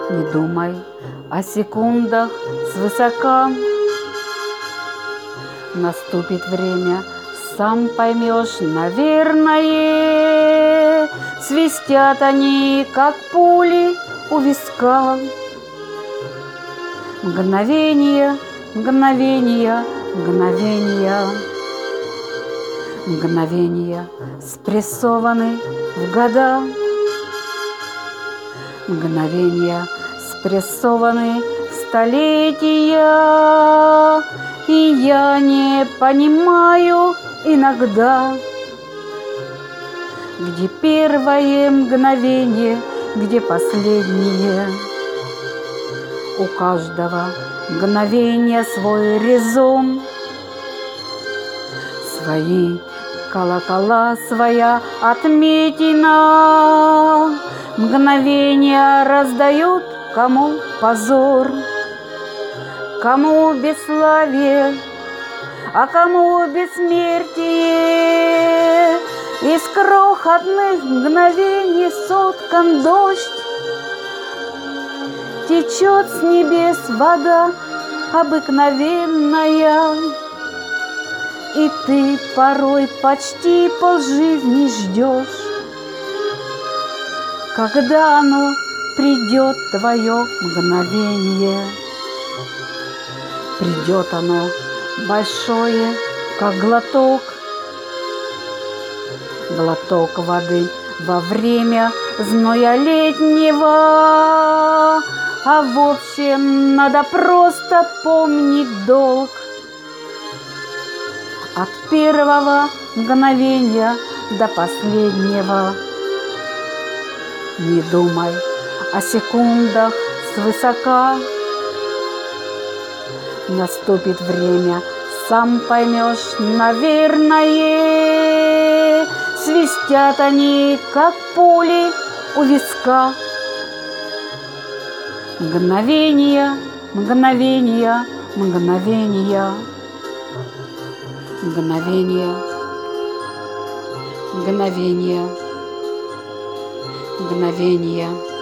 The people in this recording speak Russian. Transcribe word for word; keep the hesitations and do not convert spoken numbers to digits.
Не думай о секундах свысока. Наступит время, сам поймешь, наверное. Свистят они, как пули у виска. Мгновения, мгновения, мгновения. Мгновения спрессованы в года. Мгновения спрессованы в столетия. И я не понимаю иногда, где первое мгновение, где последнее. У каждого мгновения свой резон, свои колокола, своя отметина. Мгновения раздают кому позор, кому бесславие, а кому бессмертие. Из крохотных мгновений соткан дождь, течет с небес вода обыкновенная. И ты порой почти полжизни ждешь, когда оно придет, твое мгновение. Придет оно большое, как глоток, глоток воды во время зноя летнего. А в общем, надо просто помнить долг. От первого мгновения до последнего. Не думай о секундах свысока. Наступит время, сам поймешь, наверное. Свистят они, как пули у виска. Мгновения, мгновения, мгновения. Мгновения, мгновения, мгновения.